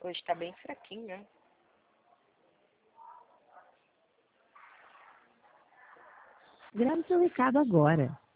Hoje tá bem fraquinho, né? Grave seu recado agora.